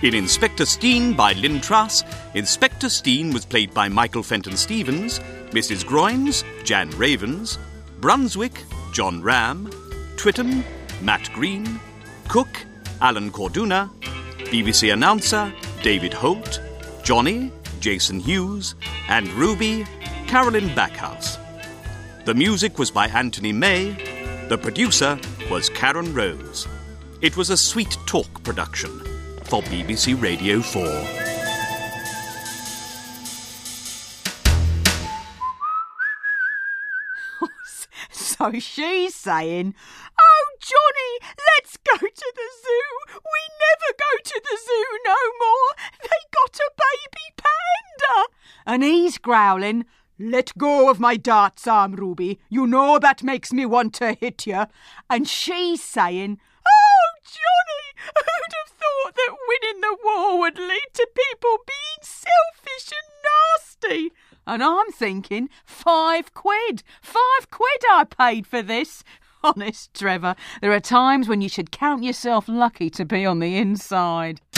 In Inspector Stein by Lynn Truss, Inspector Stein was played by Michael Fenton Stevens, Mrs. Groynes, Jan Ravens, Brunswick, John Ram, Twitton, Matt Green, Cook, Alan Corduna, BBC announcer, David Holt, Johnny, Jason Hughes, and Ruby, Carolyn Backhouse. The music was by Anthony May. The producer was Karen Rose. It was a Sweet Talk production for BBC Radio 4. So she's saying, "Oh, Johnny, let's go to the zoo. We never go to the zoo no more. They got a baby panda." And he's growling, "Let go of my darts arm, Ruby. You know that makes me want to hit you." And she's saying, "Oh, Johnny, who'd have thought that winning the war would lead to people being selfish and nasty?" And I'm thinking, £5. £5 I paid for this. Honest, Trevor, there are times when you should count yourself lucky to be on the inside.